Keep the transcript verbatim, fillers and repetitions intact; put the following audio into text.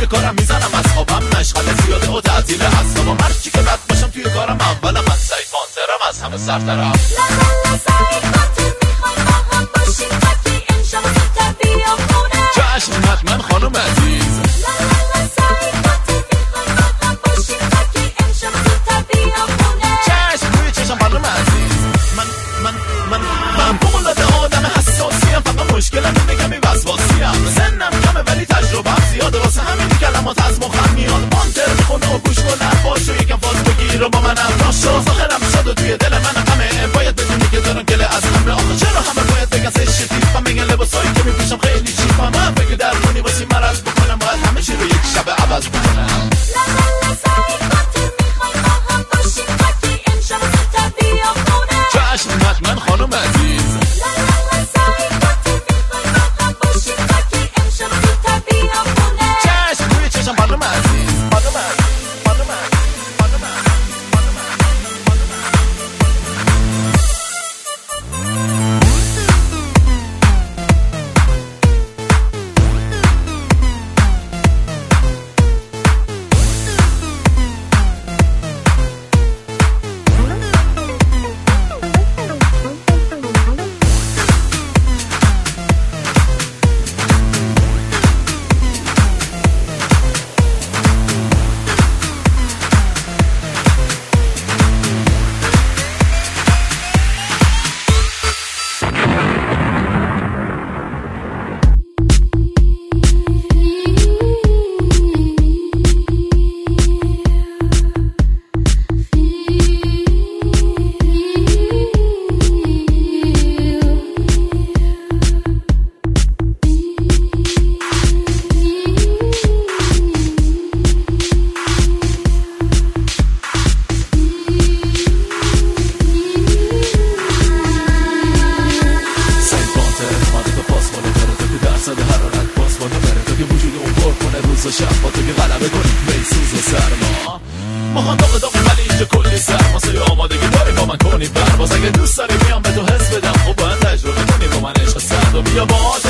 کارم میزنم از خوابم مشغله زیاده و تعطیل اعصابم هر چی که بد باشم توی کارم اولم از سعید پانترم از همه سرترم للا سعید پانتر میخوای با هم باشیم خاکی امشب زودتر بیا خونه چشم حتما خانم عزیز للا سعید پانتر میخوای با هم باشیم خاکی امشب زودتر بیا خونه چشم روی چشم خانم عزیز من من من من فوق‌العاده آدم حساسیم فقط مشکلم اینه کمی وسواسیم سنم کمه ولی تجربه‌ام زیاده واسه همین کلمات از مخم میاد پانتر میخونه و گوش کن حرفاشو یکم فاز بگیر و با من همراش شو آخرم شد و توی دل من همه باید بدونی که دارم گله از همه آخه چرا همه باید بگن سش تیپم میگن لباسایی که میپوشم خیلی چیپم من فکر درمونی واسه مرض بکنم باید همه چی رو یک شب عوض بکنم للا سعید پانتر میخوای با هم باشیم خاکی امشب زودتر بیا خونه چشم حتما خانم عزیز للا سعید پانتر میخوای با هم باشیم خاکی امشب زودتر بیا خونه چشم روی چشم خانم عزیز خانم عزیز خانم عزیز خانم شب با تو که غلبه کنیم به سوز و سرما ما هم داغ داغ ولی اینجا کلی سرماسه آمادگی داری با من کنی برباز اگه دوست داری میام به تو حس بدم خب باید تجربه کنی با من عشق سرد و بیا با